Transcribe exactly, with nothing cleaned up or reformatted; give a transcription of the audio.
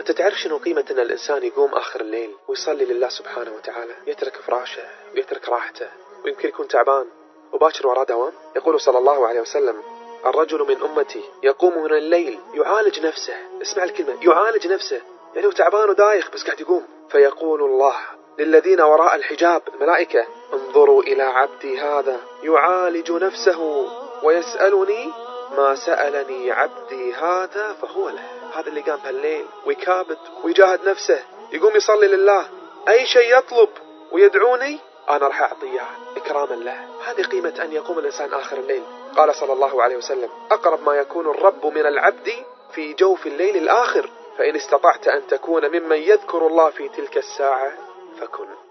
أنت تعرف شنو قيمة أن الإنسان يقوم آخر الليل ويصلي لله سبحانه وتعالى، يترك فراشه ويترك راحته، ويمكن يكون تعبان وباكر وراه دوام؟ يقول صلى الله عليه وسلم: الرجل من أمتي يقوم من الليل يعالج نفسه. اسمع الكلمة، يعالج نفسه، يعني هو تعبان ودايخ بس قاعد يقوم. فيقول الله للذين وراء الحجاب، الملائكة: انظروا إلى عبدي هذا يعالج نفسه ويسألني ما سألني عبدي هذا فهو له. هذا اللي قام بهالليل ويكابد ويجاهد نفسه، يقوم يصلي لله، أي شيء يطلب ويدعوني أنا راح أعطيه إكراما له. هذه قيمة أن يقوم الإنسان آخر الليل. قال صلى الله عليه وسلم: أقرب ما يكون الرب من العبد في جوف الليل الآخر، فإن استطعت أن تكون ممن يذكر الله في تلك الساعة فكن.